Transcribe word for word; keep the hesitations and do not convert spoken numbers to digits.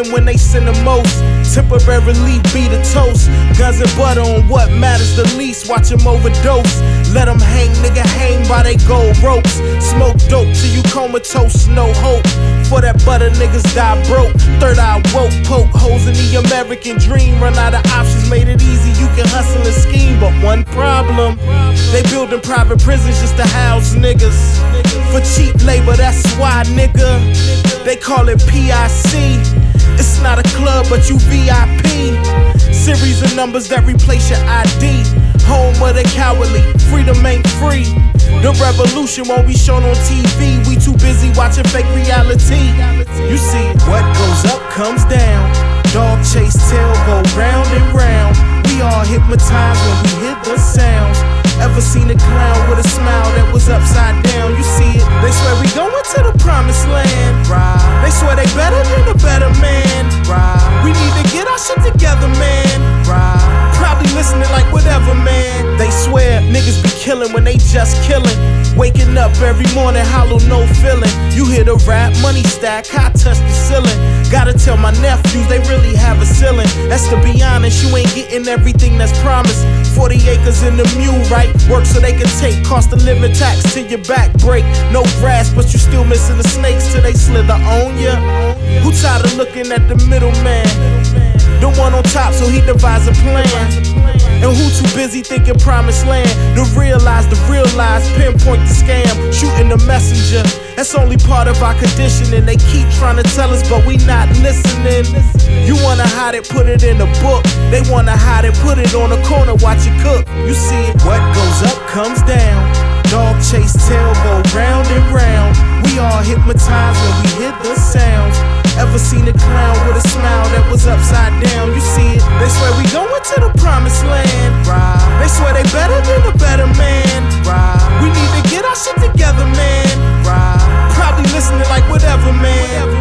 win when they sin the most. Temporarily be the toast. Guns and butter on what matters the least. Watch them overdose. Let them hang, nigga, hang by they gold ropes. Smoke dope till you comatose, no hope. For that butter, niggas die broke. Third eye woke, poke holes in the American dream. Run out of options, made it easy, you can hustle and scheme. But one problem, they building private prisons just to house niggas. For cheap labor, that's why, nigga. They call it P I C. It's not a club, but you V I P. Series of numbers that replace your I D. Home of the cowardly, freedom ain't free. The revolution won't be shown on T V. We too busy watching fake reality. You see, what goes up comes down. Dog chase tail go round and round. We all hypnotized when we hear the sounds. Ever seen a clown with a smile that was upside down? You see it, they swear we going to the promised land. Right. They swear they better than a better man. Right. We need to get our shit together, man. Right. Probably listening like whatever, man. They swear niggas be killing when they just killing. Waking up every morning, hollow, no feeling. You hear the rap, money stack, I touch the ceiling. Gotta tell my nephews they really have a ceiling. That's to be honest, you ain't getting everything that's promised. Forty acres in the mule, right? Work so they can take cost of living tax till your back break. No grass, but you still missing the snakes till they slither on ya. Who tired of looking at the middleman? The one on top, so he devise a plan. And who too busy thinking promised land? To realize the real lies, pinpoint the scam, shooting the messenger. That's only part of our conditioning. They keep trying to tell us, but we not listening. You wanna hide it, put it in a book. They wanna hide it, put it on a corner, watch it cook. You see it, what goes up comes down. Dog chase tail go round and round. We all hypnotized when we hear the sounds. Ever seen a clown with a smile that was upside down? You see it, they swear we going to the promised land. Right. They swear they better than a better man. Right. We need to get our shit together, man. Right. Probably listening like whatever, man.